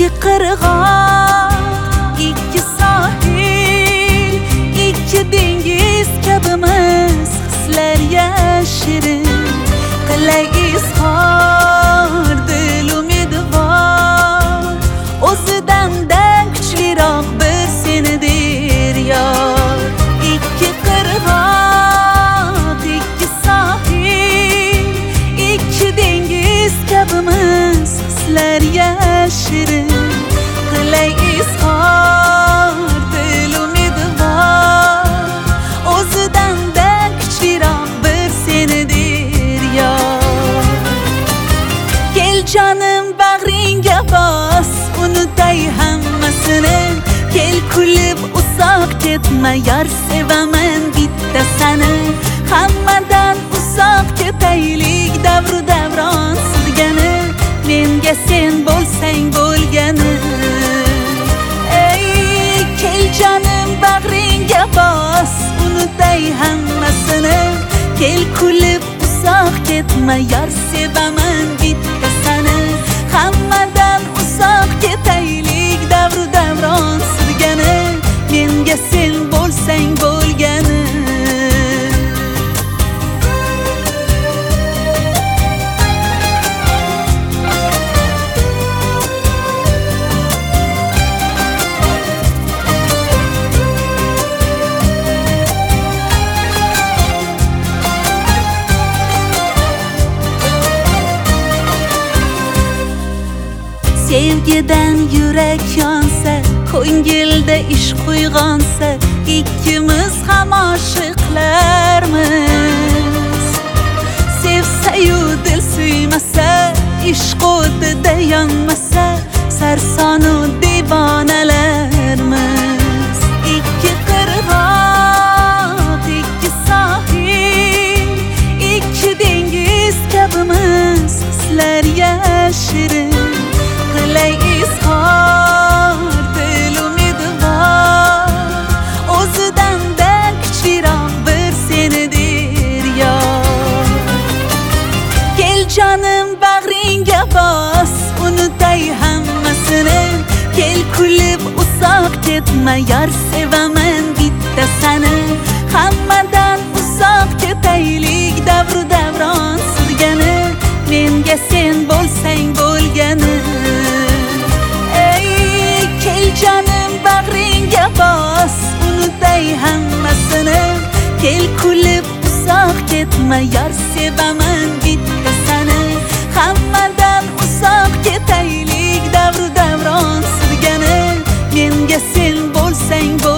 İki qirg'oq, ikki sohil, ikki dengiz kabimiz hislar yashirin. Qilay izhor dil umidvor, o'zidan-da kuchliroq bir senidir yor. İki qirg'oq, ikki sohil, ikki dengiz kabimiz hislar yashirin. Qilay izhor dil umidvor, o'zidan-da kuchliroq bir senidir yor. Kel jonim bag'ringga bos, unutay hammasini. Kel kulib uzoq ketma, yor sevaman bitta sani. Hammadan uzoq ketaylik, davru davron surgani. Menga sen bo'lsang bo'lgani. Ey kel jonim bag'ringga bos, unutay hammasini. Kel kulib uzoq ketma, yor sevaman bitta sani. Hammadan uzoq ketaylik, davru davron surgani. Menga sen bo'lsang bo'lgani. Sevgidan yurak yonsa, ko'ngilda ishq uyg'onsa, ikkimiz ham oshiqlarmiz. Sevsa-yu dil suymasa, ishq o'tida yonmasa, sarsonu devonalarmiz. Ikki qirg'oq, ikki sohil, ikki dengiz kabimiz hislar yashirin. Qilay izhor dil umidvor, o'zidan-da kuchliroq bir senidir yor. Kel jonim bag'ringga bos, unutay hammasini. Kel kulib uzoq ketma, yor sevaman bitta sani. Hammadan uzoq ketaylik, davru davron surgani. Menga sen bo'lsang bo'lgani. Ey kel jonim bag'ringga bos, unutay hammasini. Kel kulib uzoq ketma, yor sevaman bitta sani. Hammadan uzoq ketaylik, davru davron surgani. Menga sen bo'lsang bo'lgani.